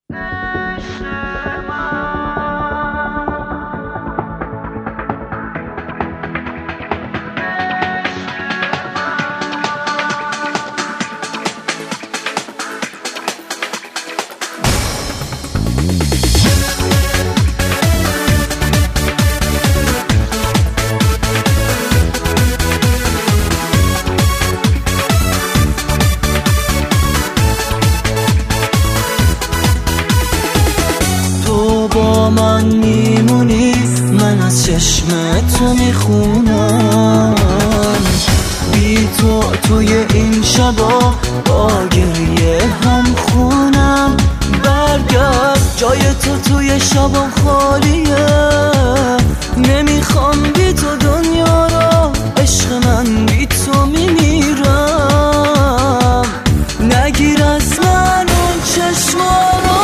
با من میمونی، من از چشم تو میخونم. بی تو توی این شبا با گریه هم خونم. برگرد، جای تو توی شبام خالیه. نمیخوام بی تو دنیا را، عشق من بی تو میمیرم. نگیر از من اون چشما را،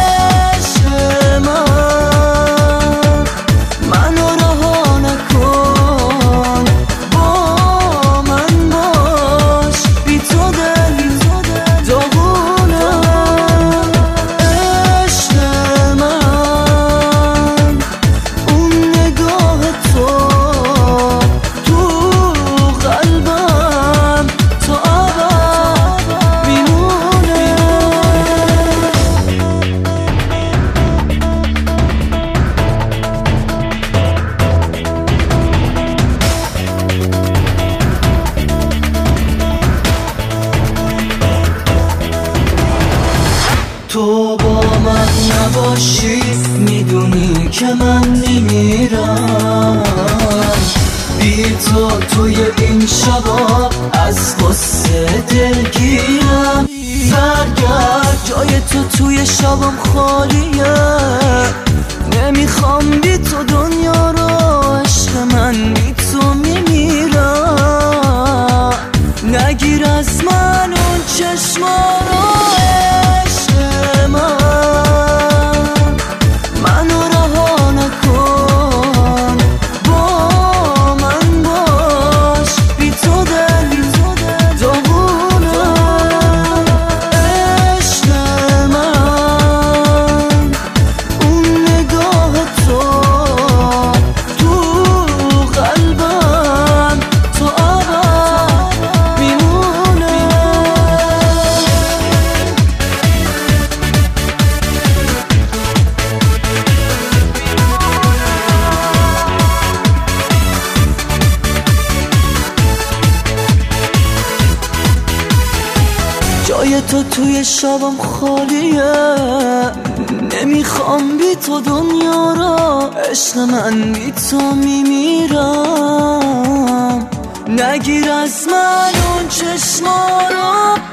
تو با من نباشی میدونی که من میمیرم. بی تو توی این شبا از غصه دلگیرم. برگرد، جای تو توی شبام خالیه. نمیخوام بی تو دنیا رو، عشق من بی تو میمیرم. نگیر از من اون چشما رو، جای تو توی شبم خالیه. نمیخوام بی تو دنیا را، عشق من بی تو میمیرم. نگیر از من اون چشما را.